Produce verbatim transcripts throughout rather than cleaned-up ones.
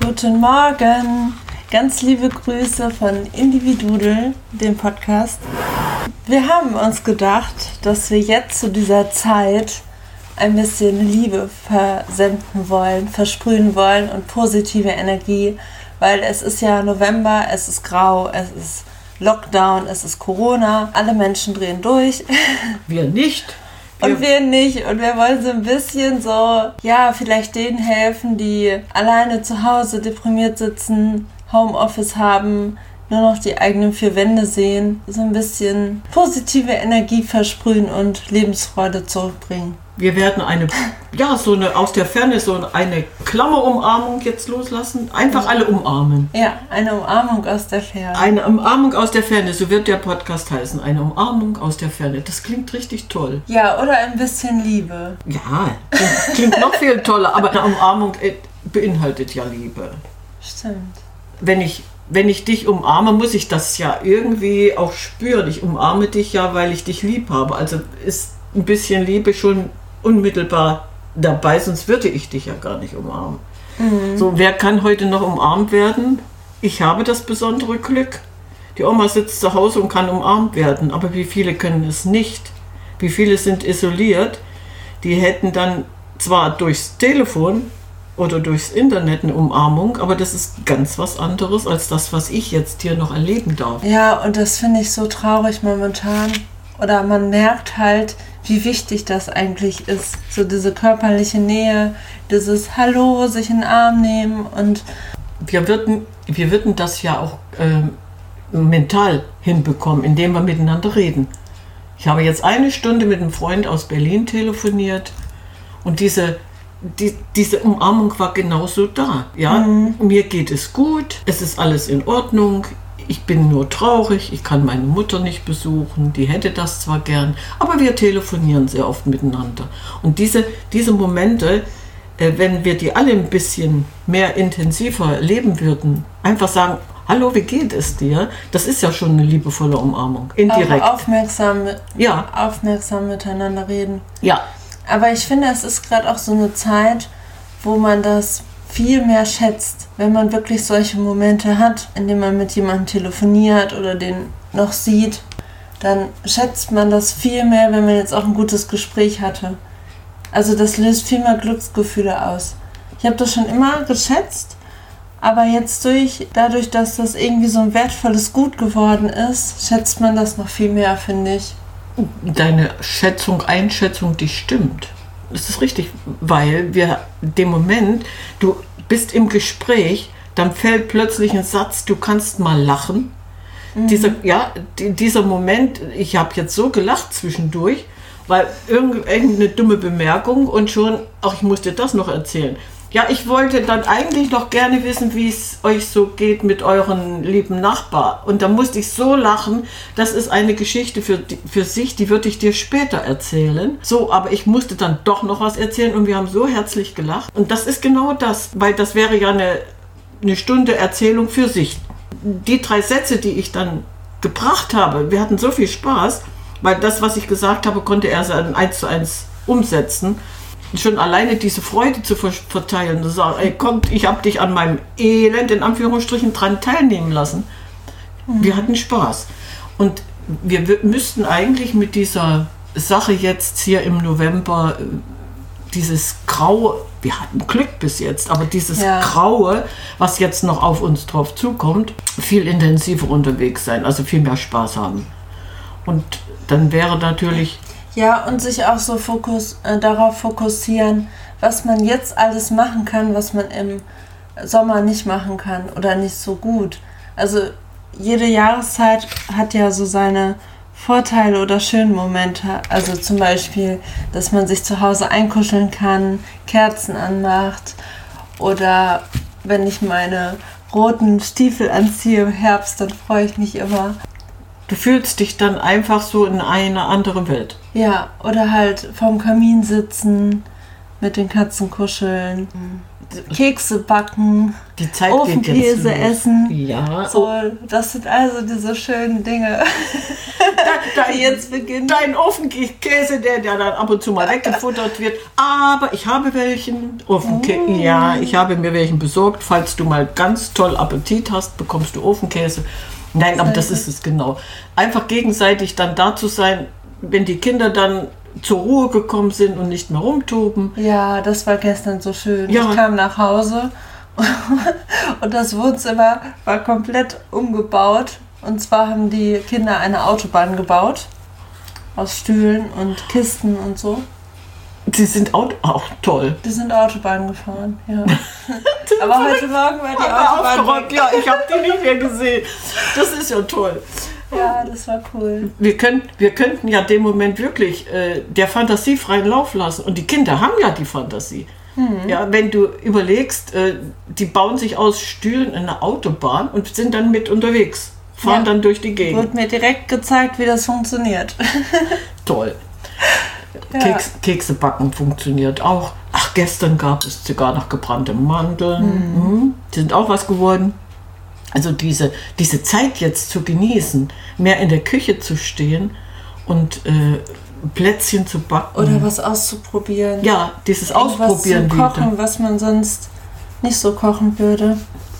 Guten Morgen, ganz liebe Grüße von Individudel, dem Podcast. Wir haben uns gedacht, dass wir jetzt zu dieser Zeit ein bisschen Liebe versenden wollen, versprühen wollen und positive Energie, weil es ist ja November, es ist grau, es ist Lockdown, es ist Corona, alle Menschen drehen durch. Wir nicht. Und wir nicht. Und wir wollen so ein bisschen so, ja, vielleicht denen helfen, die alleine zu Hause deprimiert sitzen, Homeoffice haben, nur noch die eigenen vier Wände sehen. So ein bisschen positive Energie versprühen und Lebensfreude zurückbringen. Wir werden eine, ja, so eine aus der Ferne, so eine Klammerumarmung jetzt loslassen. Einfach alle umarmen. Ja, eine Umarmung aus der Ferne. Eine Umarmung aus der Ferne, so wird der Podcast heißen. Eine Umarmung aus der Ferne. Das klingt richtig toll. Ja, oder ein bisschen Liebe. Ja, klingt, klingt noch viel toller, aber eine Umarmung beinhaltet ja Liebe. Stimmt. Wenn ich, wenn ich dich umarme, muss ich das ja irgendwie auch spüren. Ich umarme dich ja, weil ich dich lieb habe. Also ist ein bisschen Liebe schon unmittelbar dabei, sonst würde ich dich ja gar nicht umarmen. Mhm. So, wer kann heute noch umarmt werden? Ich habe das besondere Glück. Die Oma sitzt zu Hause und kann umarmt werden, aber wie viele können es nicht? Wie viele sind isoliert? Die hätten dann zwar durchs Telefon oder durchs Internet eine Umarmung, aber das ist ganz was anderes als das, was ich jetzt hier noch erleben darf. Ja, und das finde ich so traurig momentan. Oder man merkt halt, wie wichtig das eigentlich ist. So diese körperliche Nähe, dieses Hallo, sich in den Arm nehmen und... Wir würden, wir würden das ja auch äh, mental hinbekommen, indem wir miteinander reden. Ich habe jetzt eine Stunde mit einem Freund aus Berlin telefoniert und diese, die, diese Umarmung war genauso da. Ja? Mhm. Mir geht es gut, es ist alles in Ordnung. Ich bin nur traurig, ich kann meine Mutter nicht besuchen, die hätte das zwar gern, aber wir telefonieren sehr oft miteinander. Und diese, diese Momente, äh, wenn wir die alle ein bisschen mehr intensiver leben würden, einfach sagen, hallo, wie geht es dir? Das ist ja schon eine liebevolle Umarmung, indirekt. Auch aufmerksam, ja. aufmerksam miteinander reden. Ja. Aber ich finde, es ist gerade auch so eine Zeit, wo man das viel mehr schätzt, wenn man wirklich solche Momente hat, in denen man mit jemandem telefoniert oder den noch sieht, dann schätzt man das viel mehr, wenn man jetzt auch ein gutes Gespräch hatte. Also das löst viel mehr Glücksgefühle aus. Ich habe das schon immer geschätzt, aber jetzt durch, dadurch, dass das irgendwie so ein wertvolles Gut geworden ist, schätzt man das noch viel mehr, finde ich. Deine Schätzung, Einschätzung, die stimmt. Das ist richtig, weil wir dem Moment, du bist im Gespräch, dann fällt plötzlich ein Satz, du kannst mal lachen. Mhm. Dieser, ja, die, dieser Moment, ich habe jetzt so gelacht zwischendurch, weil irgendeine dumme Bemerkung und schon, ach, ich muss dir das noch erzählen. Ja, ich wollte dann eigentlich noch gerne wissen, wie es euch so geht mit euren lieben Nachbar. Und da musste ich so lachen, das ist eine Geschichte für, für sich, die würde ich dir später erzählen. So, aber ich musste dann doch noch was erzählen und wir haben so herzlich gelacht. Und das ist genau das, weil das wäre ja eine, eine Stunde Erzählung für sich. Die drei Sätze, die ich dann gebracht habe, wir hatten so viel Spaß, weil das, was ich gesagt habe, konnte er dann eins zu eins umsetzen. Schon alleine diese Freude zu verteilen, zu sagen, ey, kommt, ich habe dich an meinem Elend, in Anführungsstrichen, dran teilnehmen lassen. Mhm. Wir hatten Spaß. Und wir w- müssten eigentlich mit dieser Sache jetzt hier im November dieses Graue, wir hatten Glück bis jetzt, aber dieses ja. Graue, was jetzt noch auf uns drauf zukommt, viel intensiver unterwegs sein, also viel mehr Spaß haben. Und dann wäre natürlich... Ja, und sich auch so fokus, äh, darauf fokussieren, was man jetzt alles machen kann, was man im Sommer nicht machen kann oder nicht so gut. Also jede Jahreszeit hat ja so seine Vorteile oder schönen Momente. Also zum Beispiel, dass man sich zu Hause einkuscheln kann, Kerzen anmacht oder wenn ich meine roten Stiefel anziehe im Herbst, dann freue ich mich immer. Du fühlst dich dann einfach so in eine andere Welt. Ja, oder halt vorm Kamin sitzen, mit den Katzen kuscheln, Kekse backen, die Zeit Ofenkäse essen. Ja. So, das sind also diese schönen Dinge. Da, dein, jetzt beginnt. Dein Ofenkäse, der, der dann ab und zu mal weggefuttert wird. Aber ich habe welchen Ofenkäse. Mm. Ja, ich habe mir welchen besorgt. Falls du mal ganz toll Appetit hast, bekommst du Ofenkäse. Nein, aber das ist es genau. Einfach gegenseitig dann da zu sein, wenn die Kinder dann zur Ruhe gekommen sind und nicht mehr rumtoben. Ja, das war gestern so schön. Ja. Ich kam nach Hause und das Wohnzimmer war komplett umgebaut. Und zwar haben die Kinder eine Autobahn gebaut. Aus Stühlen und Kisten und so. Sie sind auch, auch toll. Die sind Autobahn gefahren, ja. Aber heute Morgen war die Autobahn weg. Ja, ich habe die nicht mehr gesehen. Das ist ja toll. Ja, das war cool. Wir, können, wir könnten ja dem Moment wirklich äh, der Fantasie freien Lauf lassen. Und die Kinder haben ja die Fantasie. Hm. Ja, wenn du überlegst, äh, die bauen sich aus Stühlen in eine Autobahn und sind dann mit unterwegs. Fahren ja. dann durch die Gegend. Wurde mir direkt gezeigt, wie das funktioniert. Toll. Ja. Keks, Kekse backen funktioniert auch. Ach, gestern gab es sogar noch gebrannte Mandeln. Hm. Hm. Die sind auch was geworden. Also diese, diese Zeit jetzt zu genießen, mehr in der Küche zu stehen und äh, Plätzchen zu backen. Oder was auszuprobieren. Ja, dieses Irgendwas Ausprobieren zu kochen, wieder. was man sonst nicht so kochen würde.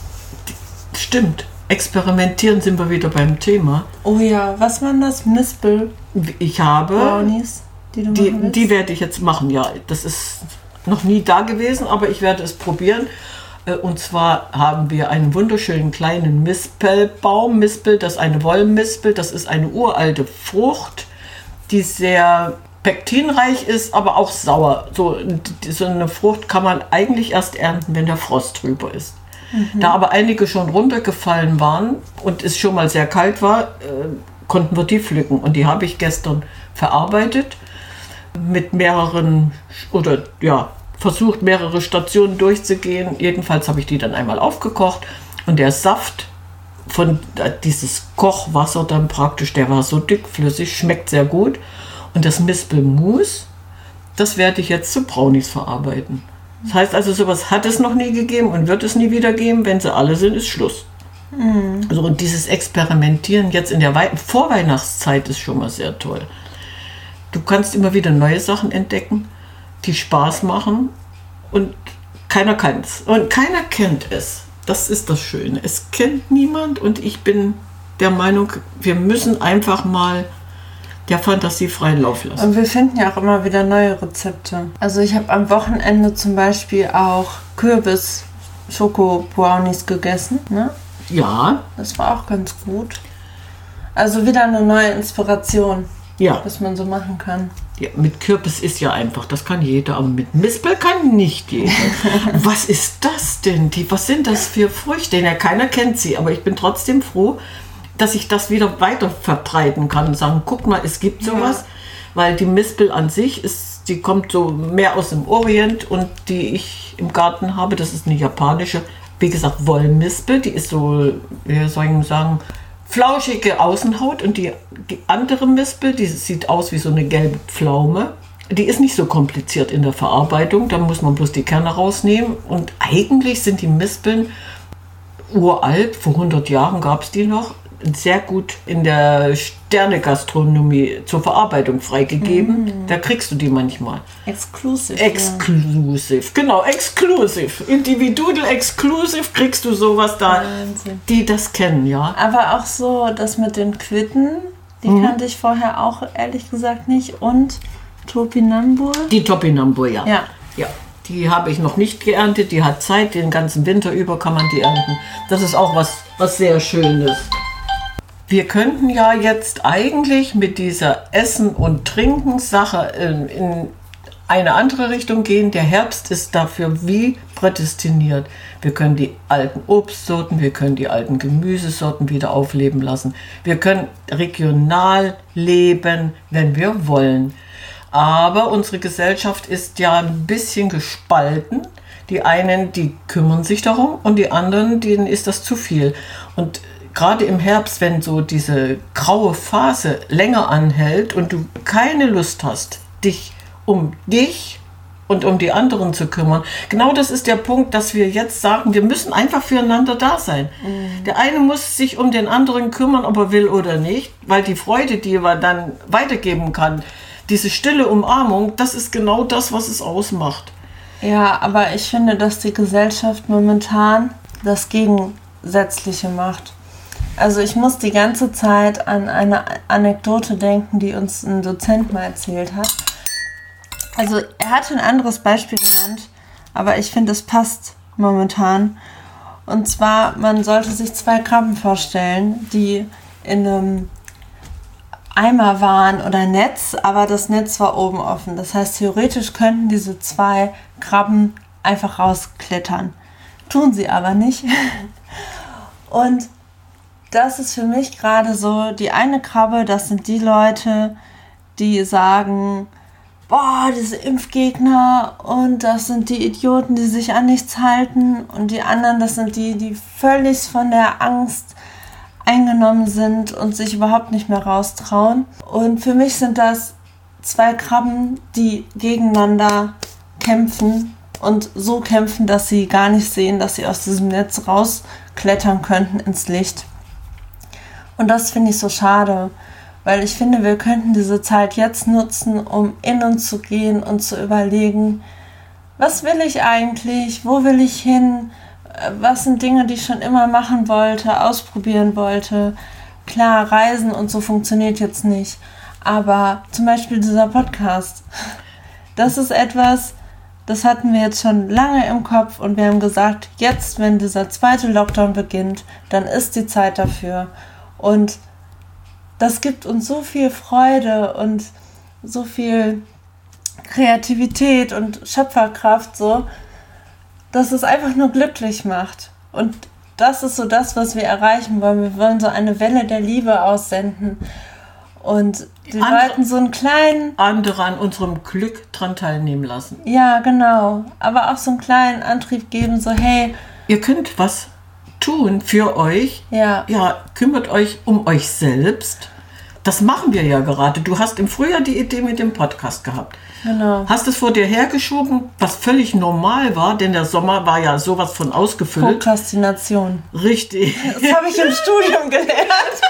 Stimmt. Experimentieren sind wir wieder beim Thema. Oh ja, was waren das? Mispel? Ich habe... Brownies, die du die, machen willst? die werde ich jetzt machen, ja. Das ist noch nie da gewesen, aber ich werde es probieren. Und zwar haben wir einen wunderschönen kleinen Mispelbaum. Mispel, das ist eine Wollmispel, das ist eine uralte Frucht, die sehr pektinreich ist, aber auch sauer. So, so eine Frucht kann man eigentlich erst ernten, wenn der Frost drüber ist. Mhm. Da aber einige schon runtergefallen waren und es schon mal sehr kalt war, äh, konnten wir die pflücken. Und die habe ich gestern verarbeitet mit mehreren, oder ja, versucht, mehrere Stationen durchzugehen. Jedenfalls habe ich die dann einmal aufgekocht und der Saft von äh, dieses Kochwasser dann praktisch, der war so dickflüssig, schmeckt sehr gut. Und das Mispelmus, das werde ich jetzt zu Brownies verarbeiten. Das heißt also, sowas hat es noch nie gegeben und wird es nie wieder geben. Wenn sie alle sind, ist Schluss. Mhm. Also, und dieses Experimentieren jetzt in der Wei- Vorweihnachtszeit ist schon mal sehr toll. Du kannst immer wieder neue Sachen entdecken, die Spaß machen und keiner kennt es. Und keiner kennt es. Das ist das Schöne. Es kennt niemand und ich bin der Meinung, wir müssen einfach mal der Fantasie freien Lauf lassen. Und wir finden ja auch immer wieder neue Rezepte. Also ich habe am Wochenende zum Beispiel auch Kürbis-Schoko-Brownies gegessen. Ne? Ja. Das war auch ganz gut. Also wieder eine neue Inspiration, ja, was man so machen kann. Ja, mit Kürbis ist ja einfach, das kann jeder, aber mit Mispel kann nicht jeder. Was ist das denn? Die, was sind das für Früchte? Ja, keiner kennt sie, aber ich bin trotzdem froh, dass ich das wieder weiter verbreiten kann und sagen, guck mal, es gibt sowas, ja. Weil die Mispel an sich ist, die kommt so mehr aus dem Orient und die ich im Garten habe, das ist eine japanische, wie gesagt, Wollmispel, die ist so, wie soll ich sagen, flauschige Außenhaut und die, die andere Mispel, die sieht aus wie so eine gelbe Pflaume. Die ist nicht so kompliziert in der Verarbeitung, da muss man bloß die Kerne rausnehmen und eigentlich sind die Mispeln uralt, vor hundert Jahren gab es die noch, sehr gut in der Sternegastronomie zur Verarbeitung freigegeben. Mm. Da kriegst du die manchmal. Exclusive. Exclusive, ja. Genau, exclusive. Individual exclusive kriegst du sowas da, Wahnsinn. Die das kennen, ja. Aber auch so, das mit den Quitten, die mhm. kannte ich vorher auch ehrlich gesagt nicht. Und Topinambur? Die Topinambur, ja. Ja. Ja. Die habe ich noch nicht geerntet, die hat Zeit, den ganzen Winter über kann man die ernten. Das ist auch was, was sehr Schönes. Wir könnten ja jetzt eigentlich mit dieser Essen- und Trinken-Sache in, in eine andere Richtung gehen. Der Herbst ist dafür wie prädestiniert. Wir können die alten Obstsorten, wir können die alten Gemüsesorten wieder aufleben lassen. Wir können regional leben, wenn wir wollen. Aber unsere Gesellschaft ist ja ein bisschen gespalten. Die einen, die kümmern sich darum und die anderen, denen ist das zu viel. Und gerade im Herbst, wenn so diese graue Phase länger anhält und du keine Lust hast, dich um dich und um die anderen zu kümmern. Genau das ist der Punkt, dass wir jetzt sagen, wir müssen einfach füreinander da sein. Mhm. Der eine muss sich um den anderen kümmern, ob er will oder nicht, weil die Freude, die er dann weitergeben kann, diese stille Umarmung, das ist genau das, was es ausmacht. Ja, aber ich finde, dass die Gesellschaft momentan das Gegensätzliche macht. Also ich muss die ganze Zeit an eine Anekdote denken, die uns ein Dozent mal erzählt hat. Also er hatte ein anderes Beispiel genannt, aber ich finde, es passt momentan. Und zwar, man sollte sich zwei Krabben vorstellen, die in einem Eimer waren oder Netz, aber das Netz war oben offen. Das heißt, theoretisch könnten diese zwei Krabben einfach rausklettern. Tun sie aber nicht. Und das ist für mich gerade so, die eine Krabbe, das sind die Leute, die sagen, boah, diese Impfgegner und das sind die Idioten, die sich an nichts halten und die anderen, das sind die, die völlig von der Angst eingenommen sind und sich überhaupt nicht mehr raustrauen. Und für mich sind das zwei Krabben, die gegeneinander kämpfen und so kämpfen, dass sie gar nicht sehen, dass sie aus diesem Netz rausklettern könnten ins Licht. Und das finde ich so schade, weil ich finde, wir könnten diese Zeit jetzt nutzen, um in uns zu gehen und zu überlegen, was will ich eigentlich, wo will ich hin, was sind Dinge, die ich schon immer machen wollte, ausprobieren wollte. Klar, Reisen und so funktioniert jetzt nicht, aber zum Beispiel dieser Podcast, das ist etwas, das hatten wir jetzt schon lange im Kopf und wir haben gesagt, jetzt, wenn dieser zweite Lockdown beginnt, dann ist die Zeit dafür. Und das gibt uns so viel Freude und so viel Kreativität und Schöpferkraft, so, dass es einfach nur glücklich macht. Und das ist so das, was wir erreichen wollen. Wir wollen so eine Welle der Liebe aussenden und die andere, Leuten so einen kleinen... Andere an unserem Glück dran teilnehmen lassen. Ja, genau. Aber auch so einen kleinen Antrieb geben, so hey... Ihr könnt was tun für euch. Ja. Ja, kümmert euch um euch selbst. Das machen wir ja gerade. Du hast im Frühjahr die Idee mit dem Podcast gehabt. Genau. Hast es vor dir hergeschoben, was völlig normal war, denn der Sommer war ja sowas von ausgefüllt. Prokrastination. Richtig. Das habe ich im Studium gelernt.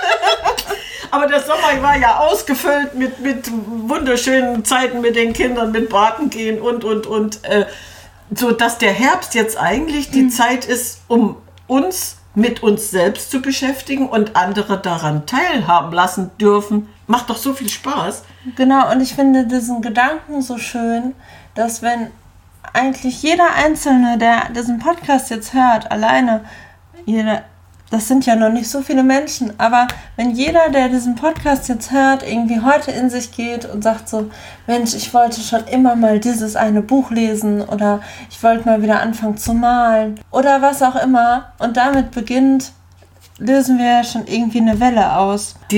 Aber der Sommer war ja ausgefüllt mit, mit wunderschönen Zeiten mit den Kindern, mit Baden gehen und, und, und. Äh, so dass der Herbst jetzt eigentlich die mhm. Zeit ist, um uns mit uns selbst zu beschäftigen und andere daran teilhaben lassen dürfen. Macht doch so viel Spaß. Genau, und ich finde diesen Gedanken so schön, dass wenn eigentlich jeder Einzelne, der diesen Podcast jetzt hört, alleine, jeder, das sind ja noch nicht so viele Menschen, aber wenn jeder, der diesen Podcast jetzt hört, irgendwie heute in sich geht und sagt so, Mensch, ich wollte schon immer mal dieses eine Buch lesen oder ich wollte mal wieder anfangen zu malen oder was auch immer und damit beginnt, lösen wir ja schon irgendwie eine Welle aus. Die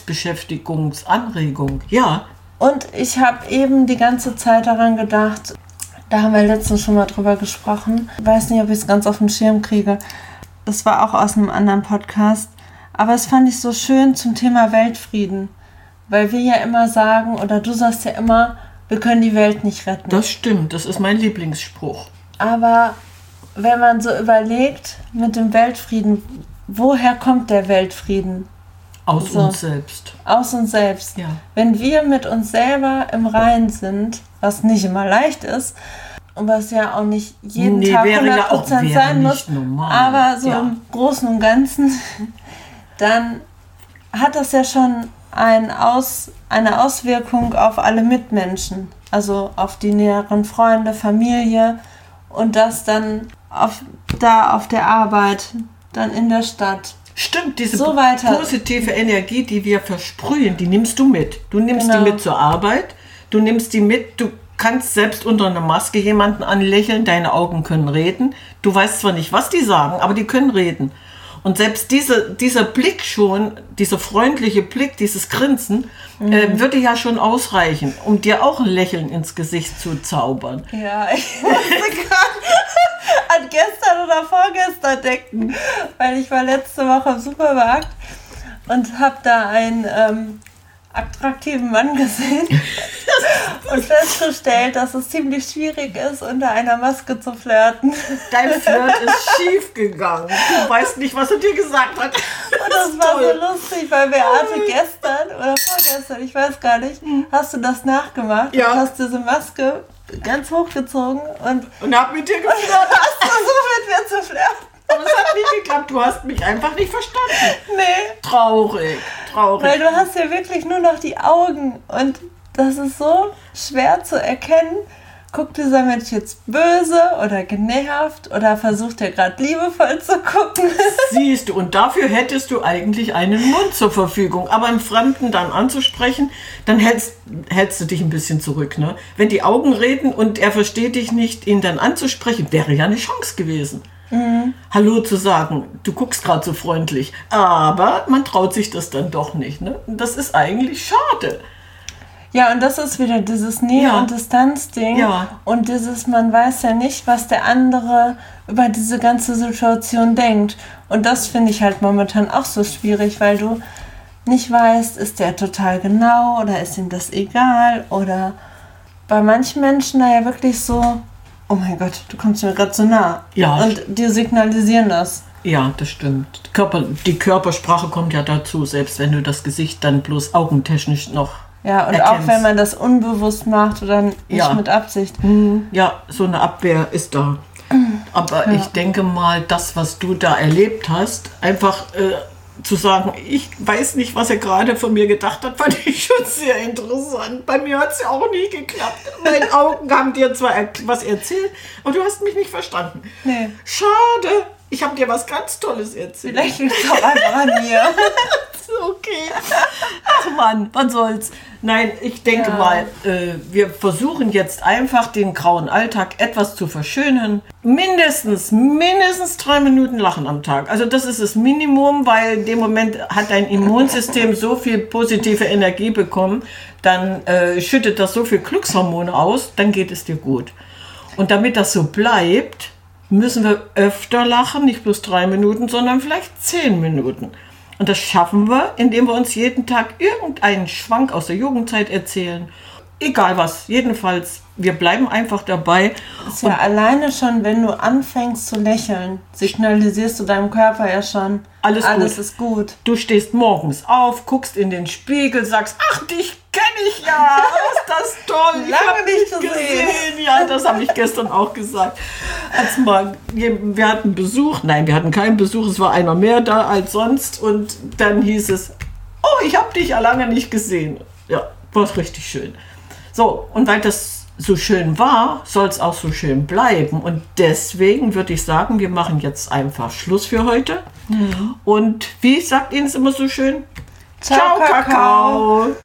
Selbstbeschäftigungsanregung, ja. Und ich habe eben die ganze Zeit daran gedacht, da haben wir letztens schon mal drüber gesprochen, ich weiß nicht, ob ich es ganz auf den Schirm kriege, das war auch aus einem anderen Podcast, aber es fand ich so schön zum Thema Weltfrieden, weil wir ja immer sagen, oder du sagst ja immer, wir können die Welt nicht retten. Das stimmt, das ist mein Lieblingsspruch. Aber wenn man so überlegt, mit dem Weltfrieden, woher kommt der Weltfrieden? Aus so, uns selbst. Aus uns selbst. Ja. Wenn wir mit uns selber im Reinen sind, was nicht immer leicht ist, und was ja auch nicht jeden nee, Tag hundert Prozent ja sein muss, normal. aber so ja. im Großen und Ganzen, dann hat das ja schon ein Aus, eine Auswirkung auf alle Mitmenschen, also auf die näheren Freunde, Familie und das dann auf, da auf der Arbeit, dann in der Stadt. Stimmt, diese so weiter. Positive Energie, die wir versprühen, die nimmst du mit. Du nimmst genau. die mit zur Arbeit, du nimmst die mit, du kannst selbst unter einer Maske jemanden anlächeln, deine Augen können reden. Du weißt zwar nicht, was die sagen, aber die können reden. Und selbst diese, dieser Blick schon, dieser freundliche Blick, dieses Grinsen, mhm. äh, würde ja schon ausreichen, um dir auch ein Lächeln ins Gesicht zu zaubern. Ja, ich musste gerade an gestern oder vorgestern denken, weil ich war letzte Woche im Supermarkt und habe da ein, ähm, attraktiven Mann gesehen und festgestellt, dass es ziemlich schwierig ist, unter einer Maske zu flirten. Dein Flirt ist schief gegangen. Du weißt nicht, was er dir gesagt hat. Und das, das war toll. So lustig, weil Beate gestern oder vorgestern, ich weiß gar nicht, hast du das nachgemacht ja. und hast diese Maske ganz hochgezogen und, und hab mit dir geflirtet. Hast versucht, mit mir zu flirten. Aber es hat nicht geklappt, du hast mich einfach nicht verstanden. Nee. Traurig, traurig. Weil du hast ja wirklich nur noch die Augen und das ist so schwer zu erkennen. Guckt dieser Mensch jetzt böse oder genervt oder versucht er gerade liebevoll zu gucken? Siehst du, und dafür hättest du eigentlich einen Mund zur Verfügung. Aber einen Fremden dann anzusprechen, dann hältst, hältst du dich ein bisschen zurück. Ne? Wenn die Augen reden und er versteht dich nicht, ihn dann anzusprechen, wäre ja eine Chance gewesen. Mhm. Hallo zu sagen, du guckst gerade so freundlich. Aber man traut sich das dann doch nicht. Ne? Das ist eigentlich schade. Ja, und das ist wieder dieses Nähe- ja. und Distanz-Ding. Ja. Und dieses, man weiß ja nicht, was der andere über diese ganze Situation denkt. Und das finde ich halt momentan auch so schwierig, weil du nicht weißt, ist der total genau oder ist ihm das egal? Oder bei manchen Menschen da ja wirklich so, oh mein Gott, du kommst mir gerade so nah. Ja. Und die signalisieren das. Ja, das stimmt. Körper, die Körpersprache kommt ja dazu, selbst wenn du das Gesicht dann bloß augentechnisch noch Ja, und erkennst. auch wenn man das unbewusst macht oder nicht ja. mit Absicht. Ja, so eine Abwehr ist da. Aber ja. ich denke mal, das, was du da erlebt hast, einfach äh, zu sagen, ich weiß nicht, was er gerade von mir gedacht hat, fand ich schon sehr interessant. Bei mir hat es ja auch nie geklappt. Meine Augen haben dir zwar was erzählt, aber du hast mich nicht verstanden. Nee. Schade. Ich habe dir was ganz Tolles erzählt. Vielleicht liegt es auch einfach an mir. Okay. Ach Mann, was soll's. Nein, ich denke ja. mal, äh, wir versuchen jetzt einfach den grauen Alltag etwas zu verschönern. Mindestens, mindestens drei Minuten Lachen am Tag. Also das ist das Minimum, weil in dem Moment hat dein Immunsystem so viel positive Energie bekommen, dann äh, schüttet das so viel Glückshormone aus, dann geht es dir gut. Und damit das so bleibt, müssen wir öfter lachen, nicht bloß drei Minuten, sondern vielleicht zehn Minuten. Und das schaffen wir, indem wir uns jeden Tag irgendeinen Schwank aus der Jugendzeit erzählen. Egal was, jedenfalls, wir bleiben einfach dabei. Ist ja alleine schon, wenn du anfängst zu lächeln, signalisierst du deinem Körper ja schon, alles, alles gut. ist gut. Du stehst morgens auf, guckst in den Spiegel, sagst, ach, dich kenne ich ja, ist das toll. Ich Lange hab nicht dich gesehen. gesehen. Ja, das habe ich gestern auch gesagt. Als mal, wir hatten Besuch, nein, wir hatten keinen Besuch, es war einer mehr da als sonst und dann hieß es, oh, ich habe dich ja lange nicht gesehen. Ja, war richtig schön. So, und weil das so schön war, soll es auch so schön bleiben. Und deswegen würde ich sagen, wir machen jetzt einfach Schluss für heute. Mhm. Und wie sagt Ihnen es immer so schön? Ciao, Ciao Kakao. Kakao.